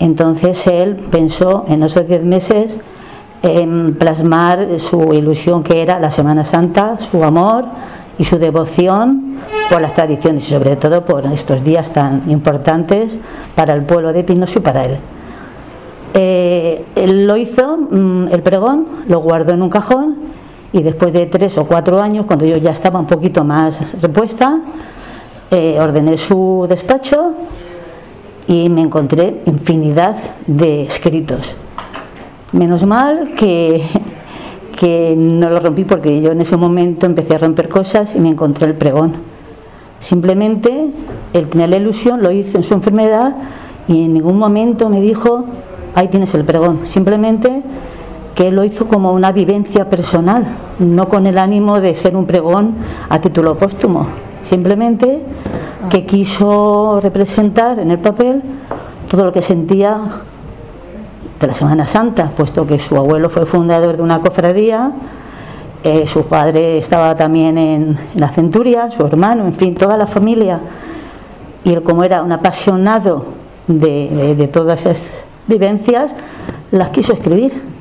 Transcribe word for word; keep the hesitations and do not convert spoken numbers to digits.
Entonces él pensó en esos diez meses en plasmar su ilusión, que era la Semana Santa, su amor y su devoción por las tradiciones y sobre todo por estos días tan importantes para el pueblo de Pinoso y para él. Eh, él lo hizo, el pregón, lo guardó en un cajón y después de tres o cuatro años, cuando yo ya estaba un poquito más repuesta, eh, ordené su despacho y me encontré infinidad de escritos. Menos mal que, que no lo rompí, porque yo en ese momento empecé a romper cosas y me encontré el pregón. Simplemente él tenía la ilusión, lo hizo en su enfermedad y en ningún momento me dijo: ahí tienes el pregón. Simplemente que él lo hizo como una vivencia personal, no con el ánimo de ser un pregón a título póstumo. Simplemente que quiso representar en el papel todo lo que sentía de la Semana Santa, puesto que su abuelo fue fundador de una cofradía, eh, su padre estaba también en, en la centuria, su hermano, en fin, toda la familia, y él, como era un apasionado de, de, de todas esas vivencias, las quiso escribir.